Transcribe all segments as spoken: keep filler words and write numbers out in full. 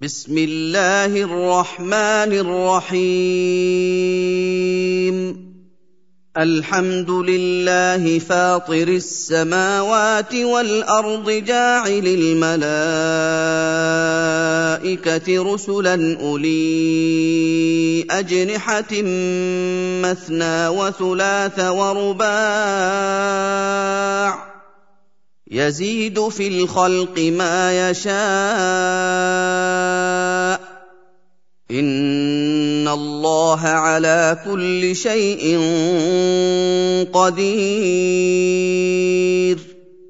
بسم الله الرحمن الرحيم الحمد لله فاطر السماوات والأرض جاعل الملائكة رسلا أولي أجنحة مثنى وثلاث ورباع يزيد في الخلق ما يشاء إن الله على كل شيء قدير.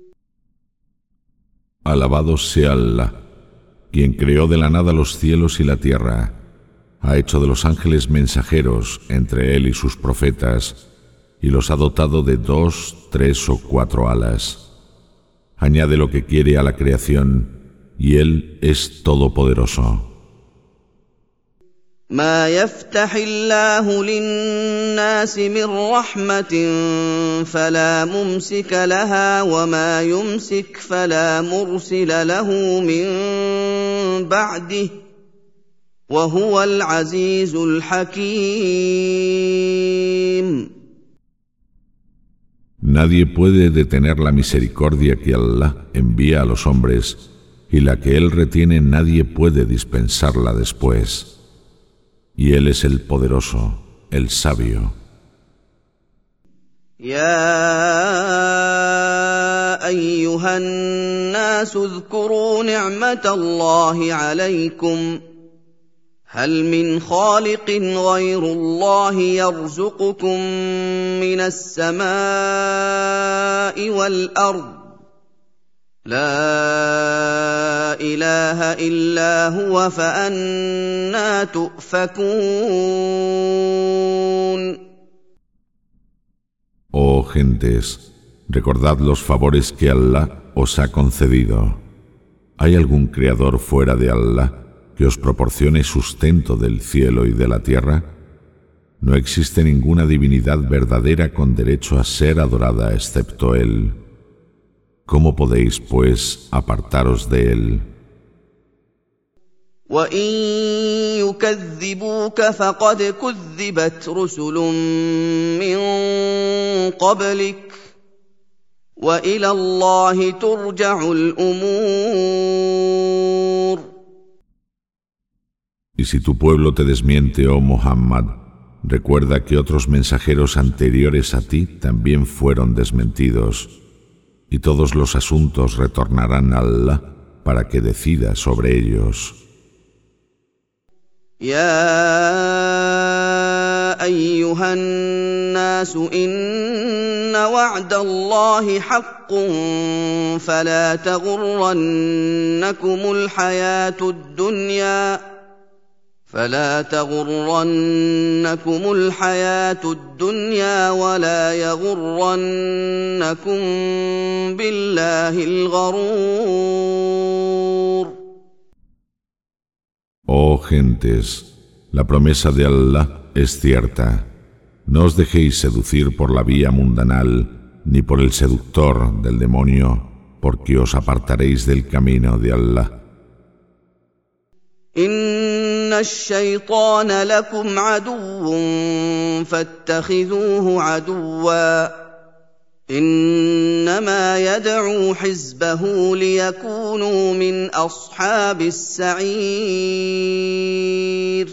Alabado sea Allah, quien creó de la nada los cielos y la tierra, ha hecho de los ángeles mensajeros entre él y sus profetas, y los ha dotado de dos, tres o cuatro alas. Añade lo que quiere a la creación, y él es todopoderoso. ما يفتح الله للناس من رحمة فلا ممسك لها وما يمسك فلا مرسل له من بعده وهو العزيز الحكيم. Nadie puede detener la misericordia que Allah envía a los hombres, y la que Él retiene nadie puede dispensarla después. Y Él es el poderoso, el sabio. يا أيها الناس اذكروا نعمة الله عليكم هل من خالق غير الله يرزقكم من السماء والأرض لا إله إلا هو فأنى تؤفكون. Oh gentes, recordad los favores que Allah os ha concedido. ¿Hay algún creador fuera de Allah que os proporcione sustento del cielo y de la tierra? No existe ninguna divinidad verdadera con derecho a ser adorada excepto Él. ¿Cómo podéis, pues, apartaros de Él? وَإِن يُكَذِّبُوكَ فَقَدْ كُذِّبَتْ رُسُلٌ مِّن قَبْلِكَ وَإِلَى اللَّهِ تُرْجَعُ الْأُمُورُ. Y si tu pueblo te desmiente, oh Muhammad, recuerda que otros mensajeros anteriores a ti también fueron desmentidos, y todos los asuntos retornarán a Allah para que decida sobre ellos. يا أيها الناس إن وعد الله حق فلا تغرنكم الحياة الدنيا فلا تغرنكم الحياة الدنيا ولا يغرنكم بالله الغرور. Oh gentes, la promesa de Allah es cierta. No os dejéis seducir por la vía mundanal, ni por el seductor del demonio, porque os apartaréis del camino de Allah. إن الشيطان لكم عدو فاتخذوه عدوا إنما يدعو حزبه ليكونوا من أصحاب السعير.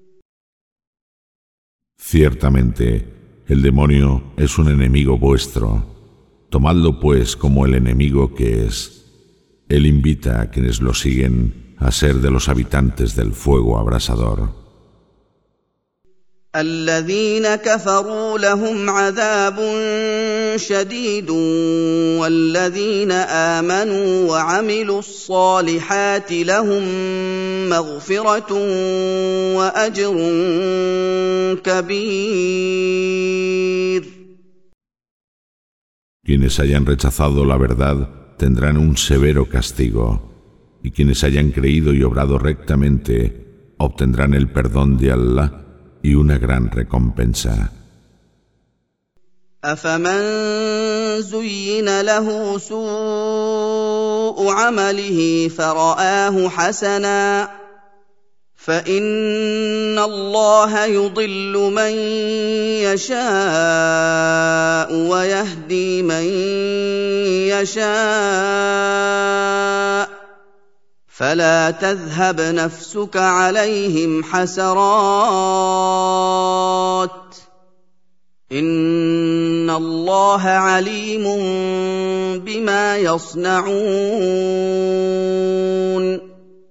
Ciertamente, el demonio es un enemigo vuestro. Tomadlo pues como el enemigo que es. Él invita a quienes lo siguen a ser de los habitantes del fuego abrasador. الذين كفروا لهم عذاب شديد والذين آمنوا وعملوا الصالحات لهم مغفرة وأجر كبير. Quienes hayan rechazado la verdad tendrán un severo castigo, y quienes hayan creído y obrado rectamente obtendrán el perdón de Allah y una gran recompensa. أفمن زين له سوء عمله فرآه حسنا فإن الله يضل من يشاء ويهدي من يشاء فلا تذهب نفسك عليهم حسرات إن الله عليم بما يصنعون.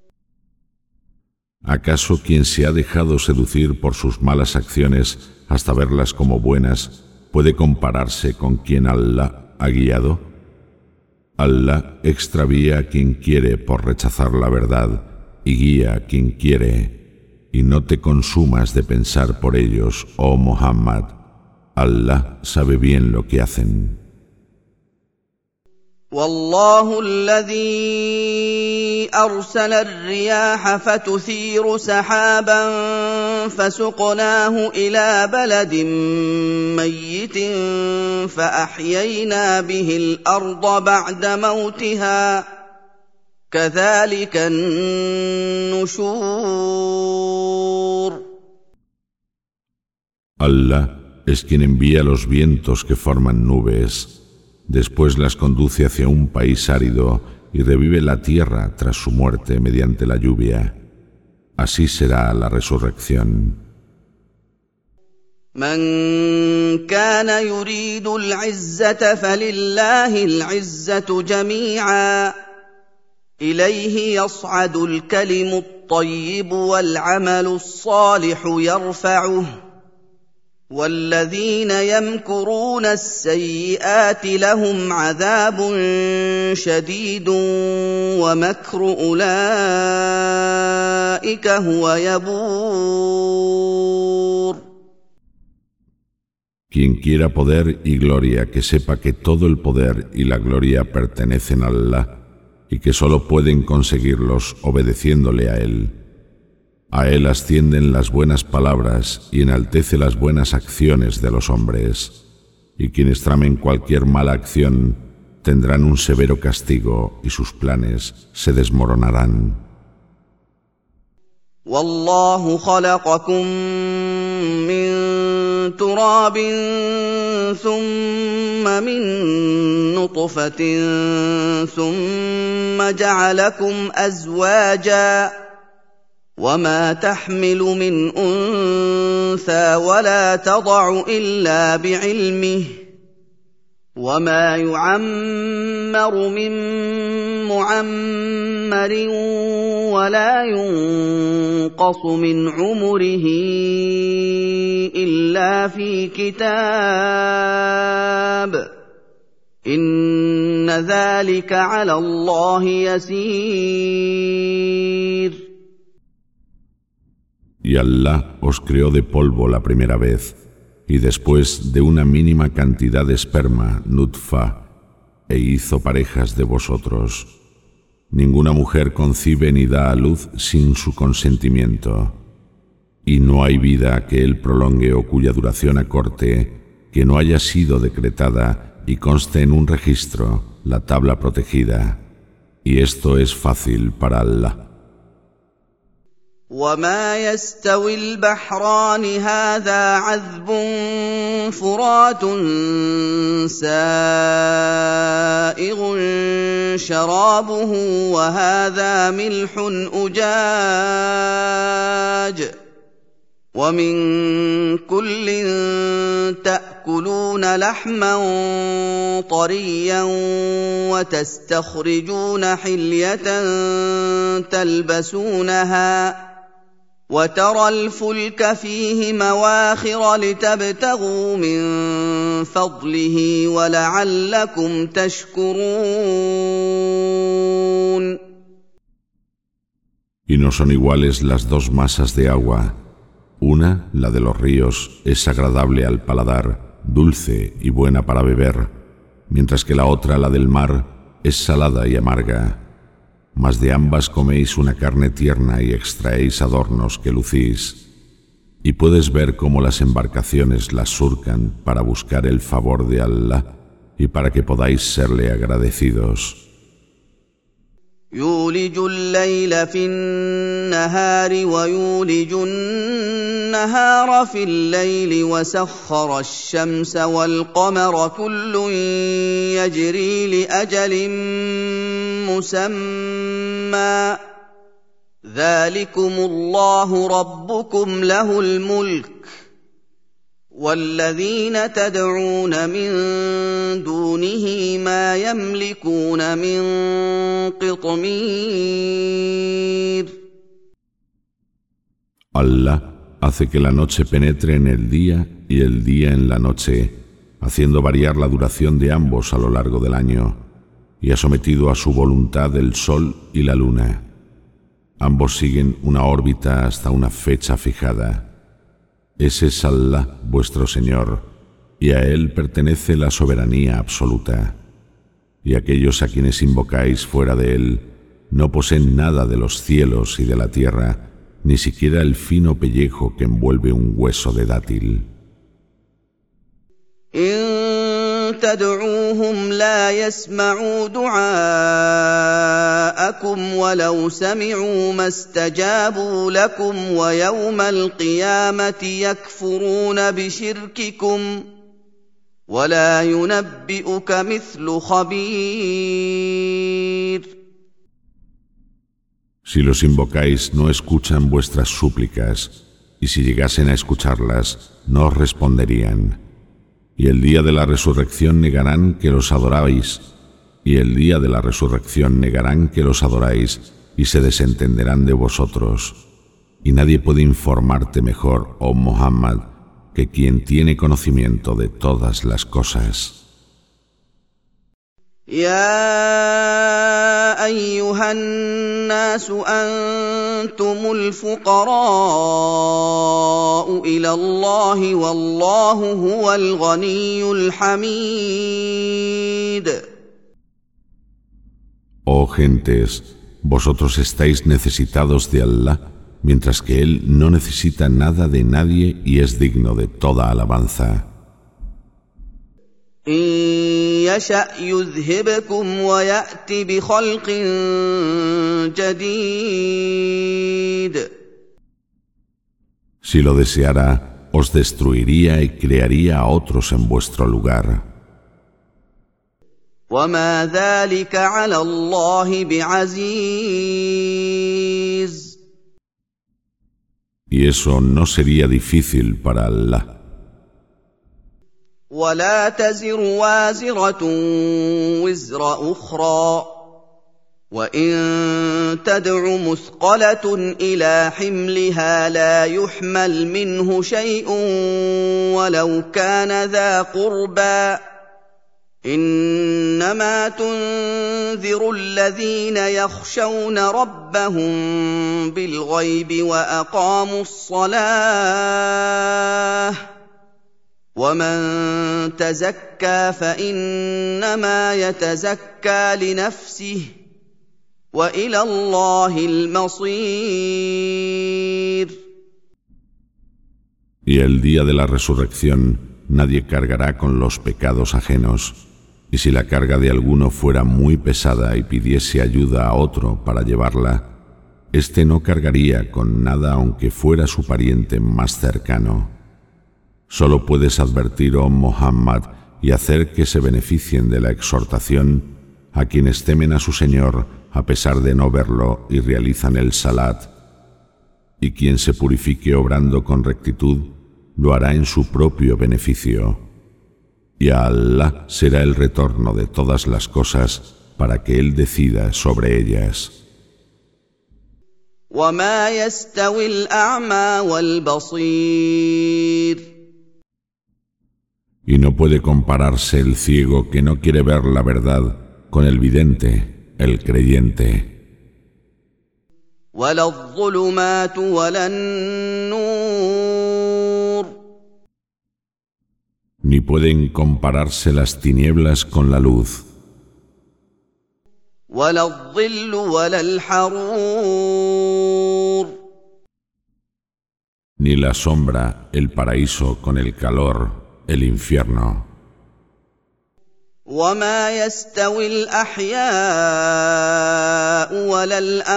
¿Acaso quien se ha dejado seducir por sus malas acciones hasta verlas como buenas puede compararse con quien Allah ha guiado? Allah extravía a quien quiere por rechazar la verdad y guía a quien quiere, y no te consumas de pensar por ellos, oh Muhammad. Allah sabe bien lo que hacen. والله الذي أرسل الرياح فتثير سحابا فسقناه إلى بلد ميت فأحيينا به الأرض بعد موتها كذلك النشور. Allah es quien envía los vientos que forman nubes. Después las conduce hacia un país árido y revive la tierra tras su muerte mediante la lluvia. Así será la resurrección. من كان يريد العزة فلله العزة جميعا إليه يصعد الكلم الطيب والعمل الصالح يرفعه والذين يمكرون السيئات لهم عذاب شديد ومكر أولئك هو يبور. Quien quiera poder y gloria, que sepa que todo el poder y la gloria pertenecen a Allah y que solo pueden conseguirlos obedeciéndole a Él. A Él ascienden las buenas palabras y enaltece las buenas acciones de los hombres, y quienes tramen cualquier mala acción tendrán un severo castigo y sus planes se desmoronarán. والله خلقكم من تراب ثم من نطفة ثم جعلكم أزواجا وما تحمل من أنثى ولا تضع إلا بعلمه وما يعمر من معمر ولا ينقص من عمره إلا في كتاب إن ذلك على الله يسير. Y Allah os creó de polvo la primera vez, y después de una mínima cantidad de esperma, nutfa, e hizo parejas de vosotros. Ninguna mujer concibe ni da a luz sin su consentimiento, y no hay vida que Él prolongue o cuya duración acorte, que no haya sido decretada y conste en un registro, la tabla protegida, y esto es fácil para Allah. وما يستوي البحران هذا عذب فرات سائغ شرابه وهذا ملح أجاج ومن كل تأكلون لحما طريا وتستخرجون حلية تلبسونها وترى الفلك فيه مواخر لتبتغوا من فضله ولعلكم تشكرون. Y no son iguales las dos masas de agua. Una, la de los ríos, es agradable al paladar, dulce y buena para beber, mientras que la otra, la del mar, es salada y amarga. Mas de ambas coméis una carne tierna y extraéis adornos que lucís, y puedes ver cómo las embarcaciones las surcan para buscar el favor de Allah y para que podáis serle agradecidos. يولج الليل في النهار ويولج النهار في الليل وسخر الشمس والقمر كل يجري لأجل مسمى ذلكم الله ربكم له الملك والذين تدعون من دونه ما يملكون من قطمير. Allah hace que la noche penetre en el día y el día en la noche, haciendo variar la duración de ambos a lo largo del año, y ha sometido a su voluntad el sol y la luna. Ambos siguen una órbita hasta una fecha fijada. Ese es Allah, vuestro Señor, y a Él pertenece la soberanía absoluta. Y aquellos a quienes invocáis fuera de Él no poseen nada de los cielos y de la tierra, ni siquiera el fino pellejo que envuelve un hueso de dátil. إن تدعوهم لا يسمعوا دعاءكم ولو سمعوا ما استجابوا لكم ويوم القيامة يكفرون بشرككم ولا ينبئك مثل خبير. Si los invocáis no escuchan vuestras súplicas, y si llegasen a escucharlas no os responderían. Y el día de la resurrección negarán que los adoráis, y el día de la resurrección negarán que los adoráis, y se desentenderán de vosotros. Y nadie puede informarte mejor, oh Muhammad, que quien tiene conocimiento de todas las cosas. يا أيها الناس أنتم الفقراء إلى الله والله هو الغني الحميد. Oh gentes, vosotros estáis necesitados de Allah, mientras que Él no necesita nada de nadie y es digno de toda alabanza. إن يشأ يذهبكم ويأت بخلق جديد. Si lo deseara, os destruiría y crearía a otros en vuestro lugar. وما ذلك على الله بعزيز. Y eso no sería difícil para Allah. ولا تزر وازرة وزر أخرى وإن تدع مثقلة إلى حملها لا يحمل منه شيء ولو كان ذا قربى إنما تنذر الذين يخشون ربهم بالغيب وأقاموا الصلاة ومن تزكى فإنما يتزكى لنفسه وإلى الله المصير. Y el día de la resurrección nadie cargará con los pecados ajenos, y si la carga de alguno fuera muy pesada y pidiese ayuda a otro para llevarla, éste no cargaría con nada aunque fuera su pariente más cercano. Solo puedes advertir, oh Muhammad, y hacer que se beneficien de la exhortación a quienes temen a su Señor a pesar de no verlo y realizan el salat. Y quien se purifique obrando con rectitud, lo hará en su propio beneficio. Y a Allah será el retorno de todas las cosas para que Él decida sobre ellas. وما يستوي الأعمى والبصير. Y no puede compararse el ciego que no quiere ver la verdad con el vidente, el creyente. ولا الظلمات ولا النور. Ni pueden compararse las tinieblas con la luz. ولا الظل ولا الحرور. Ni la sombra, el paraíso con el calor, el infierno. وما يستوي الأحياء ولا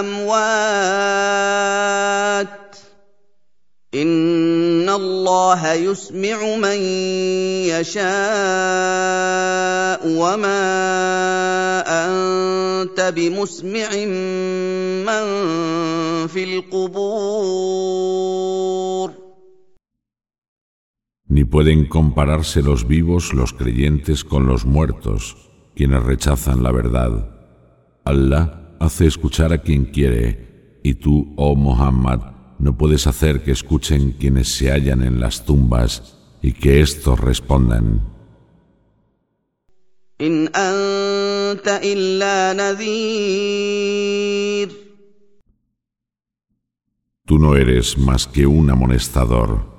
الأموات إن الله يسمع من يشاء وما أنت بمسمع من في القبور. Ni pueden compararse los vivos, los creyentes, con los muertos, quienes rechazan la verdad. Allah hace escuchar a quien quiere, y tú, oh Muhammad, no puedes hacer que escuchen quienes se hallan en las tumbas y que éstos respondan. إن أنت إلا نذير. Tú no eres más que un amonestador.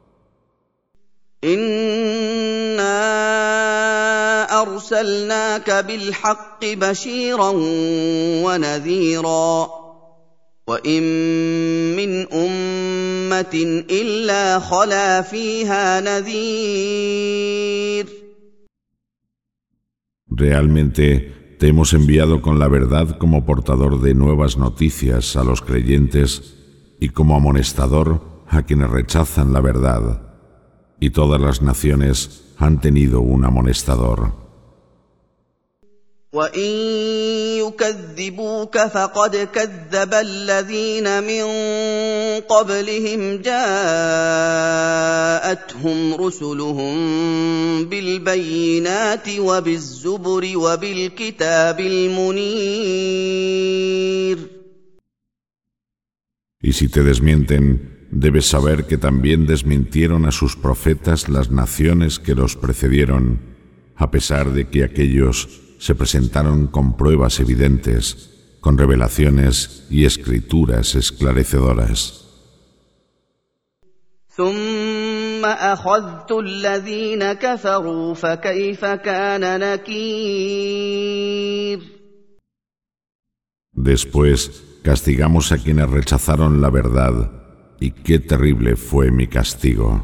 إنا أرسلناك بالحق بشيرا ونذيرا وإن من أمة إلا خلا فيها نذير. Realmente te hemos enviado con la verdad como portador de nuevas noticias a los creyentes y como amonestador a quienes rechazan la verdad. Y todas las naciones han tenido un amonestador. وَإِن يُكَذِّبُوكَ فَقَدْ كَذَّبَ الَّذِينَ مِن قَبْلِهِمْ جَاءَتْهُمْ رُسُلُهُم بِالْبَيِّنَاتِ وَبِالزُّبُرِ وَبِالْكِتَابِ الْمُنِيرِ. Y si te desmienten, debes saber que también desmintieron a sus profetas las naciones que los precedieron, a pesar de que aquellos se presentaron con pruebas evidentes, con revelaciones y escrituras esclarecedoras. ثُمَّ أَخَذْتُ الَّذِينَ كَفَرُوا فَكَيْفَ كَانَ نَكِيرِ. Después castigamos a quienes rechazaron la verdad, y qué terrible fue mi castigo.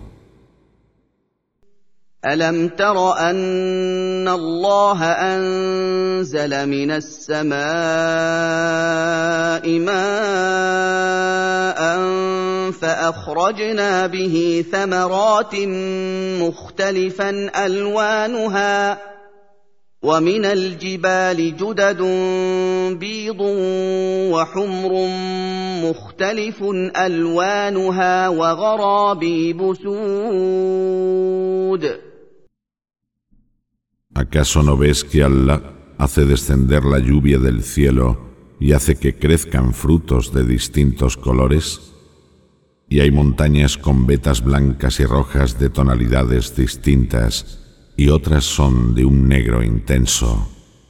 أَلَمْ تَرَ أَنَّ اللَّهَ أَنزَلَ مِنَ السَّمَاءِ مَاءً فَأَخْرَجْنَا بِهِ ثَمَرَاتٍ مُخْتَلِفًا أَلْوَانُهَا وَمِنَ الْجِبَالِ جُدَدٌ بِيضٌ وَحُمْرٌ مُخْتَلِفٌ أَلْوَانُهَا وَغَرَابِيبُ سُودٌ. ¿Acaso no ves que Allah hace descender la lluvia del cielo y hace que crezcan frutos de distintos colores? Y hay montañas con vetas blancas y rojas de tonalidades distintas, y otras son de un negro intenso.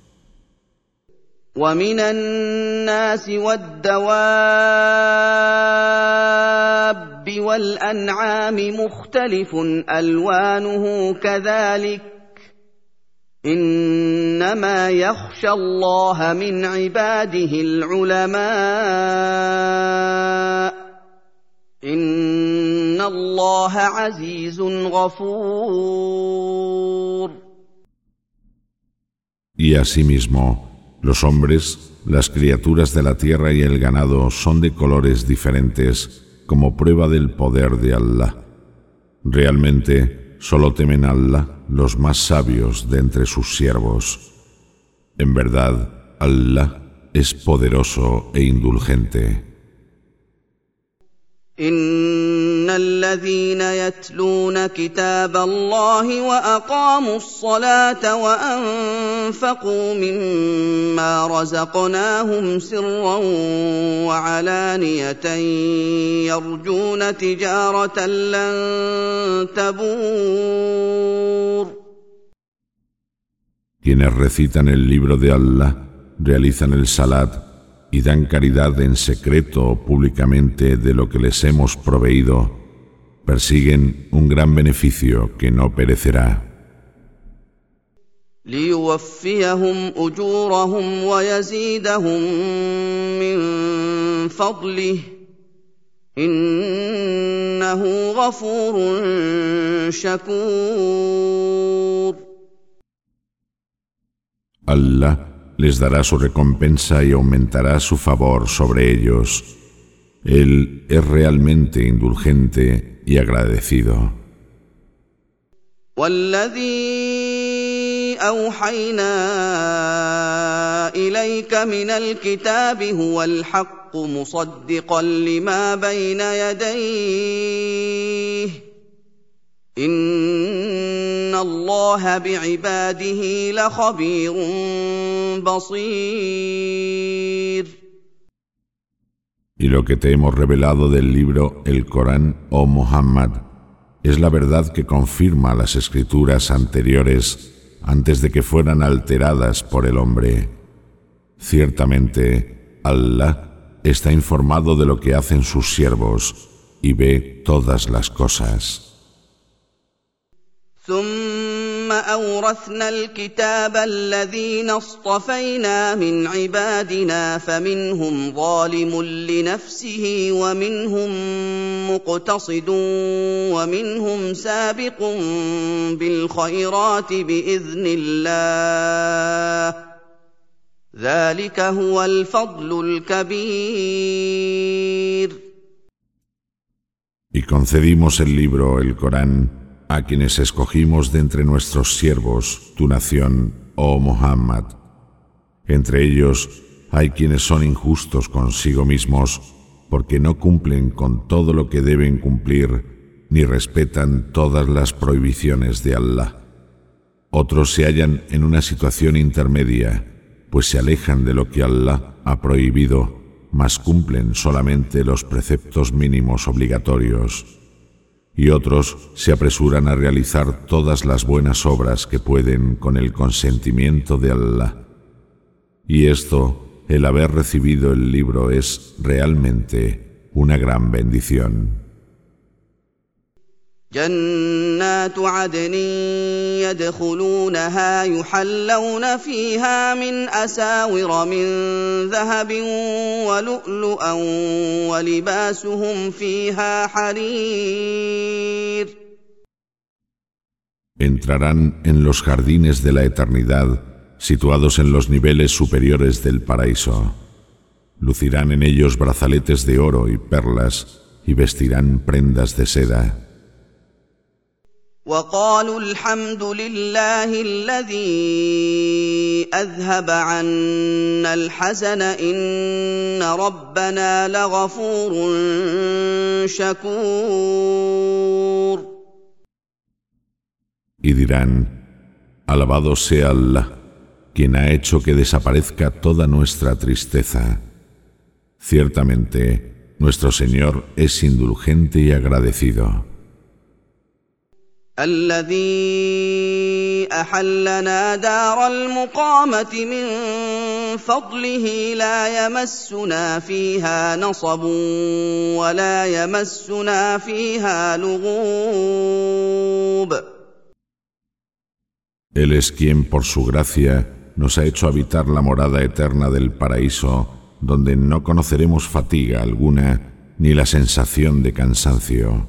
وَمِنَ النَّاسِ وَالدَّوَابِّ وَالْأَنْعَامِ مُخْتَلِفٌ أَلْوَانُهُ كَذَلِكَ إِنَّمَا يَخْشَى اللَّهَ مِنْ عِبَادِهِ الْعُلَمَاءُ إِنَّ اللَّهَ عَزِيزٌ غَفُورٌ. Y asimismo, los hombres, las criaturas de la tierra y el ganado son de colores diferentes, como prueba del poder de Allah. Realmente, solo temen a Allah los más sabios de entre sus siervos. En verdad, Allah es poderoso e indulgente. إِنَّ الَّذِينَ يَتْلُونَ كِتَابَ اللَّهِ وَأَقَامُوا الصَّلَاةَ وَأَنفَقُوا مِمَّا رَزَقْنَاهُمْ سِرًّا وَعَلَانِيَةً يَرْجُونَ تِجَارَةً لَّن تَبُورَ. Quienes recitan el libro de Allah, realizan el salat y dan caridad en secreto o públicamente de lo que les hemos proveído, persiguen un gran beneficio que no perecerá. لِيُوَفِّيَهُمْ أُجُورَهُمْ وَيَزِيدَهُم مِّن فَضْلِهِ إِنَّهُ غَفُورٌ شَكُورٌ. Allah les dará su recompensa y aumentará su favor sobre ellos. Él es realmente indulgente y agradecido. والذي أوحينا إليك من الكتاب هو الحق مصدقا لما بين يديه إن الله بعباده لخبير بصير. Y lo que te hemos revelado del libro, el Corán, oh Muhammad, es la verdad que confirma las escrituras anteriores antes de que fueran alteradas por el hombre. Ciertamente, Allah está informado de lo que hacen sus siervos y ve todas las cosas. ثم أورثنا الكتاب الذين اصطفينا من عبادنا فمنهم ظالم لنفسه ومنهم مقتصد ومنهم سابق بالخيرات بإذن الله ذلك هو الفضل الكبير. Y concedimos el libro, el Corán, a quienes escogimos de entre nuestros siervos, tu nación, oh Muhammad. Entre ellos hay quienes son injustos consigo mismos porque no cumplen con todo lo que deben cumplir ni respetan todas las prohibiciones de Allah. Otros se hallan en una situación intermedia, pues se alejan de lo que Allah ha prohibido, mas cumplen solamente los preceptos mínimos obligatorios. Y otros se apresuran a realizar todas las buenas obras que pueden con el consentimiento de Allah. Y esto, el haber recibido el libro, es realmente una gran bendición. جنات عدن يدخلونها يحلون فيها من أساور من ذهب ولؤلؤا ولباسهم فيها حرير. Entrarán en los jardines de la eternidad, situados en los niveles superiores del paraíso. Lucirán en ellos brazaletes de oro y perlas y vestirán prendas de seda. وقالوا الحمد لله الذي أذهب عنا الحزن إن ربنا لغفور شكور. Y dirán, alabado sea Allah, quien ha hecho que desaparezca toda nuestra tristeza. Ciertamente, nuestro Señor es indulgente y agradecido. الذي أحلنا دار المقامة من فضله لا يمسنا فيها نصب ولا يمسنا فيها لغوب. Él es quien, por su gracia, nos ha hecho habitar la morada eterna del paraíso, donde no conoceremos fatiga alguna ni la sensación de cansancio.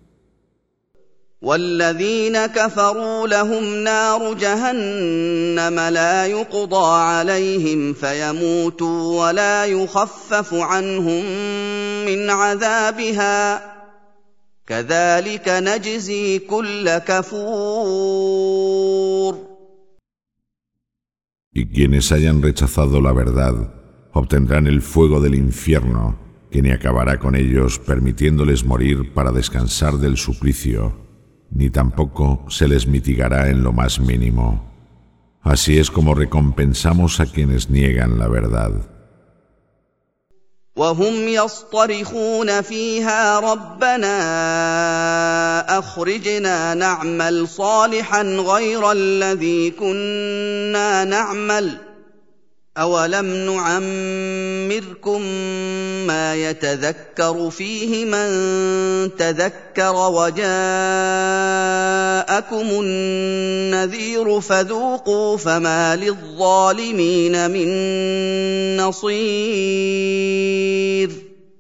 والذين كفروا لهم نار جهنم لا يقضى عليهم فيموتوا ولا يخفف عنهم من عذابها كذلك نجزي كل كفور. Y quienes hayan rechazado la verdad obtendrán el fuego del infierno, que ni acabará con ellos permitiéndoles morir para descansar del suplicio, ni tampoco se les mitigará en lo más mínimo. Así es como recompensamos a quienes niegan la verdad. وهم يصطرخون فيها ربنا أخرجنا نعمل صالحا غير الذي كنا نعمل أولم نعمركم ما يتذكر فيه من تذكر وجاءكم النذير فذوقوا فما للظالمين من نصير.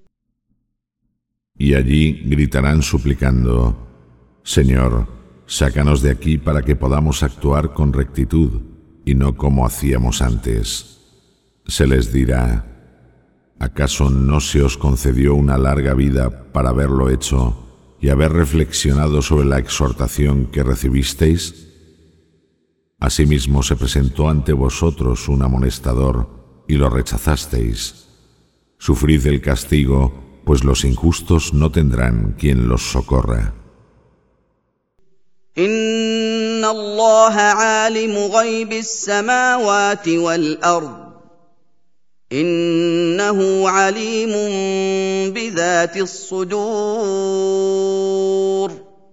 Y allí gritarán suplicando, Señor, sácanos de aquí para que podamos actuar con rectitud. y no como hacíamos antes. Se les dirá: ¿acaso no se os concedió una larga vida para haberlo hecho y haber reflexionado sobre la exhortación que recibisteis? Asimismo se presentó ante vosotros un amonestador y lo rechazasteis. Sufrid el castigo, pues los injustos no tendrán quien los socorra. Inna Allaha alimu ghaybi as-samawati wal ard. Innahu alimun bi dhati as-sudur.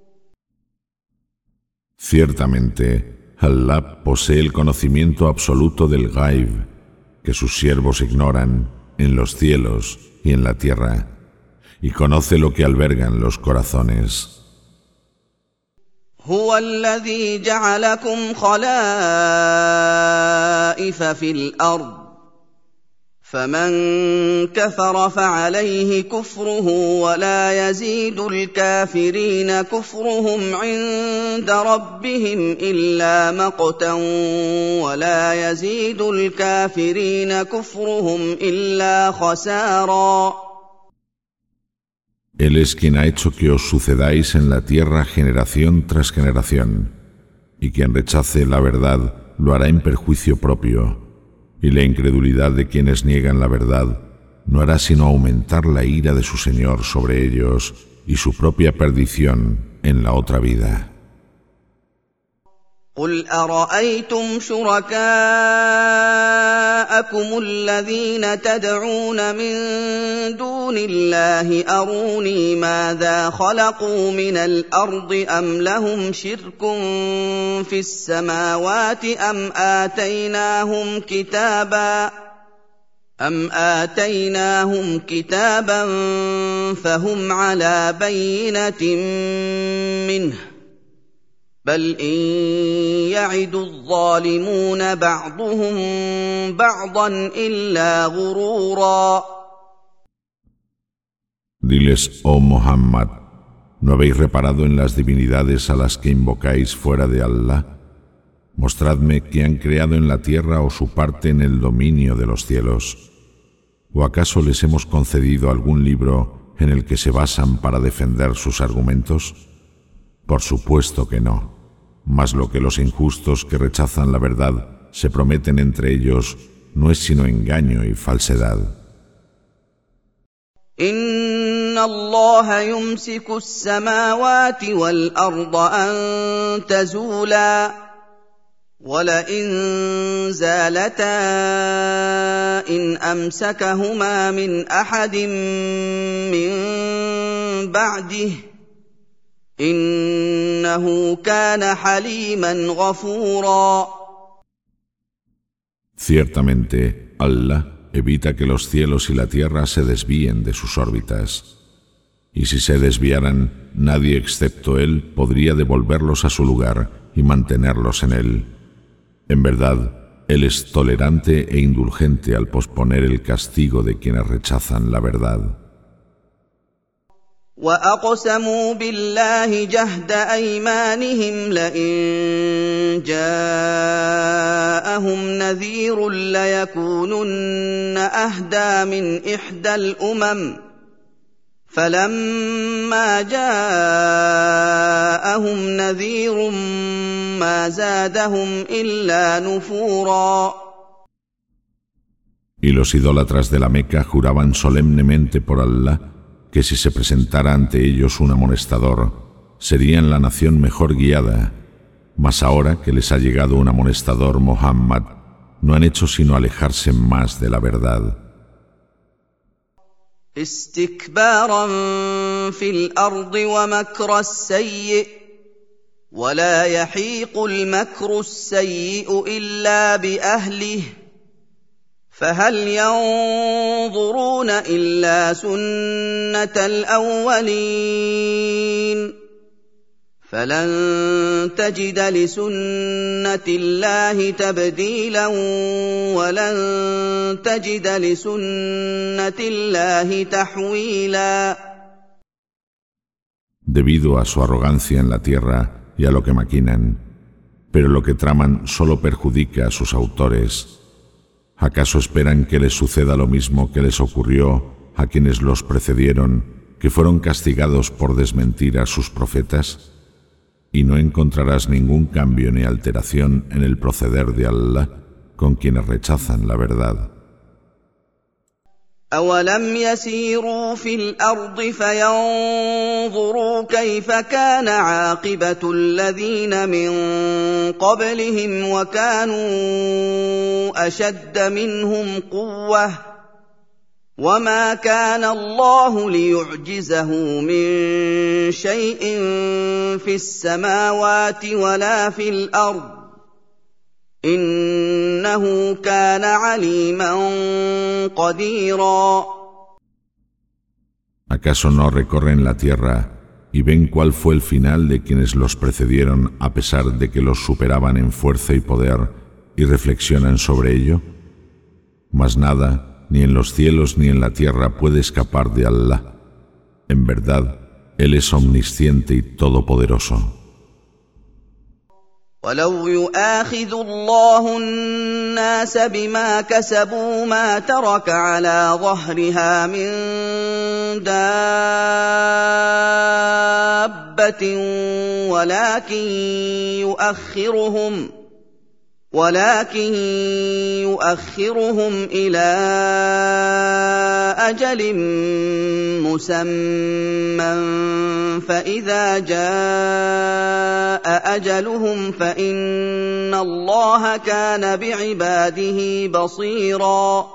Ciertamente, Allah posee el conocimiento absoluto del Ghaib, que sus siervos ignoran, en los cielos y en la tierra, y conoce lo que albergan los corazones. هو الذي جعلكم خلائف في الأرض فمن كفر فعليه كفره ولا يزيد الكافرين كفرهم عند ربهم إلا مقتا ولا يزيد الكافرين كفرهم إلا خسارا. Él es quien ha hecho que os sucedáis en la tierra generación tras generación, y quien rechace la verdad lo hará en perjuicio propio, y la incredulidad de quienes niegan la verdad no hará sino aumentar la ira de su Señor sobre ellos y su propia perdición en la otra vida. قل أرأيتم شركاءكم الذين تدعون من دون الله أروني ماذا خلقوا من الأرض أم لهم شرك في السماوات أم آتيناهم كتابا أم آتيناهم كتابا فهم على بينة منه بل إن يعد الظالمون بعضهم بعضا إلا غرورا. Diles, oh Muhammad, ¿no habéis reparado en las divinidades a las que invocáis fuera de Allah? Mostradme qué han creado en la tierra o su parte en el dominio de los cielos. ¿O acaso les hemos concedido algún libro en el que se basan para defender sus argumentos? Por supuesto que no. Mas lo que los injustos que rechazan la verdad se prometen entre ellos no es sino engaño y falsedad. Inna Allaha yumsiku as-samawati wal arda an tazula ولئن زالتا إن أمسكهما من أحد من بعده إنه كان حليما غفورا. Ciertamente, Allah evita que los cielos y la tierra se desvíen de sus órbitas. Y si se desviaran, nadie excepto Él podría devolverlos a su lugar y mantenerlos en Él. En verdad, Él es tolerante e indulgente al posponer el castigo de quienes rechazan la verdad. وَأَقْسَمُوا بِاللَّهِ جَهْدَ أَيْمَانِهِمْ لَئِن جَاءَهُمْ نَذِيرٌ لَّيَكُونُنَّ أَهْدَىٰ مِنْ إِحْدَى الْأُمَمِ فَلَمَّا جَاءَهُمْ نَذِيرٌ مَّا زَادَهُمْ إِلَّا نُفُورًا. Y los idólatras de la Meca juraban solemnemente por Allah que si se presentara ante ellos un amonestador, serían la nación mejor guiada. Mas ahora que les ha llegado un amonestador, Muhammad, no han hecho sino alejarse más de la verdad. استكبارا في الأرض ومكر السيء ولا يحيق المكر السيء إلا بأهله فهل ينظرون إلا سنة الأولين فلن تجد لسنة الله تبديلا ولن تجد لسنة الله تحويلا. Debido a su arrogancia en la tierra y a lo que maquinan, pero lo que traman solo perjudica a sus autores. ¿Acaso esperan que les suceda lo mismo que les ocurrió a quienes los precedieron, que fueron castigados por desmentir a sus profetas? Y no encontrarás ningún cambio ni alteración en el proceder de Allah con quienes rechazan la verdad. أَوَلَمْ يَسِيرُوا فِي الْأَرْضِ فَيَنظُرُوا كَيْفَ كَانَ عَاقِبَةُ الَّذِينَ مِن قَبْلِهِمْ وَكَانُوا أَشَدَّ مِنْهُمْ قُوَّةً وَمَا كَانَ اللَّهُ لِيُعْجِزَهُ مِن شَيْءٍ فِي السَّمَاوَاتِ وَلَا فِي الْأَرْضِ إِنَّهُ كَانَ عَلِيمًا قَدِيرًا. ¿Acaso no recorren la tierra y ven cuál fue el final de quienes los precedieron a pesar de que los superaban en fuerza y poder y reflexionan sobre ello? Mas nada, ni en los cielos ni en la tierra puede escapar de Allah. En verdad, Él es omnisciente y todopoderoso. وَلَوْ يُؤَاخِذُ اللَّهُ النَّاسَ بِمَا كَسَبُوا مَا تَرَكَ عَلَىٰ ظَهْرِهَا مِن دَابَّةٍ وَلَٰكِن يُؤَخِّرُهُمْ وَلَٰكِن يُؤَخِّرُهُمْ إِلَىٰ أَجَلٍ مُّسَمًّى فَإِذَا جَاءَ أَجَلُهُمْ فَإِنَّ اللَّهَ كَانَ بِعِبَادِهِ بَصِيرًا.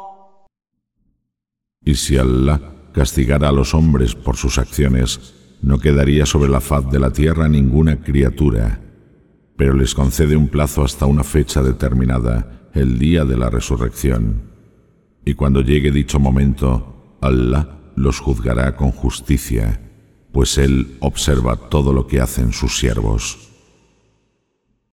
Y si Allah castigara a los hombres por sus acciones, no quedaría sobre la faz de la tierra ninguna criatura, pero les concede un plazo hasta una fecha determinada, el día de la resurrección. Y cuando llegue dicho momento, Allah los juzgará con justicia, pues Él observa todo lo que hacen sus siervos.